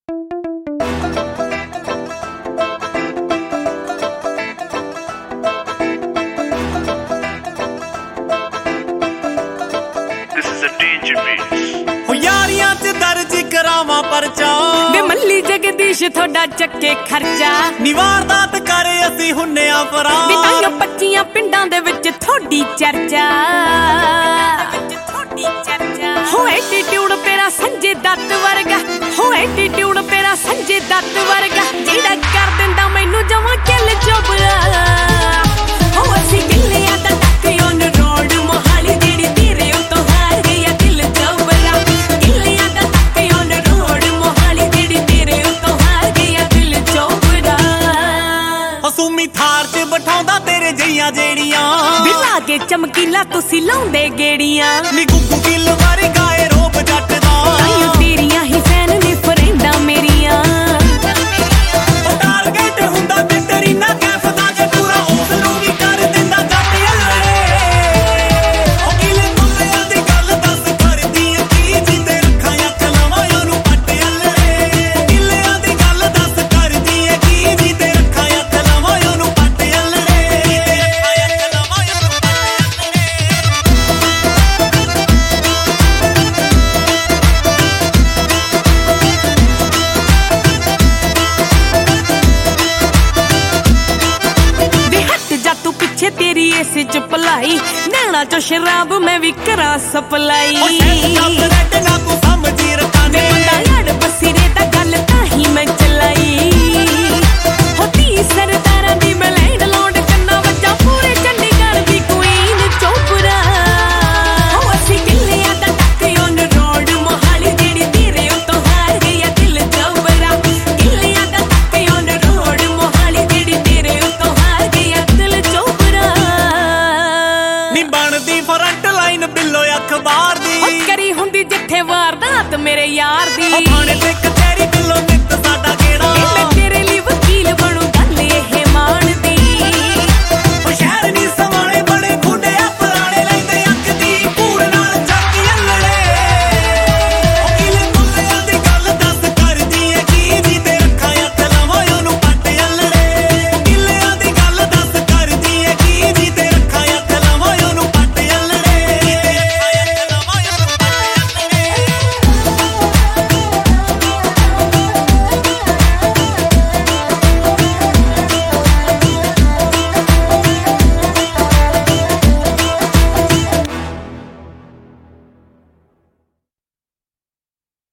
यारियां च दर्ज करावा परचा वे मल्ली जगदीश थोड़ा चक्के खर्चा निवारदात करे असी हुन्ने आ फरा बिताइयो 25 पिंडां दे विच थोड़ी चर्चा हो एटीट्यूड तेरा संजय दत्त वर्गा हो एटीट्यूड तेरा संजय दत्त वर्गा जेड़ा कर दिंदा मैनू जवां किल चुबला हो असी किल्लियां दा टक ऑन रोड मोहाली जेड़ी तेरे उतों हार गया दिल चुबला किल्लियां दा टक ऑन रोड मोहाली जेड़ी तेरे उतों हार गया दिल चुबला हसूमी थार च बिठाउंदा तेरे जइयां जेड़ियां बिला के चमकीला तुसी लाउंदे गेड़ियां नी गुग्गू किल वारी गाए रोब जट दा आइयो तेरियां ही फैन ने फ्रेंडां मेरियां टारगेट हुंदा ते तेरी ना कैफ दा जे पूरा उस नूं भी कर दिंदा जट अल्ले ओ किले मुल्लियां दी गल दस करदी की जिंदे रखां अख लावां ओनू पट अल्ले किलियां दी गल दस करदी की जिंदे रखां अख लावां ओनू पट अल्ले रखां अख लावां ओनू तेरी इस च भलाई नैना चो शराब मैं भी करा सप्लाई ना तू समझी रखाने लड़ बसीरे दा गल ताही मैं चलाई होती सरदारां दी मैं लैंड लौंड कन्ना वज्जा पूरे चंडीगढ़ दी क्वीन चोपड़ा हो असी किल्लियां दा टक ऑन रोड मोहाली जेड़ी तेरे उतों हार गया दिल चोपड़ा किल्लियां दा टक ऑन रोड मोहाली जेड़ी तेरे उतों हार गया दिल चोपड़ा नी बनदी फ्रंट लाइन बिल्लो अखबार दी करी हुंदी जिथे वारदात मेरे यार दी थाने ते कचहरी बिल्लो नित साडा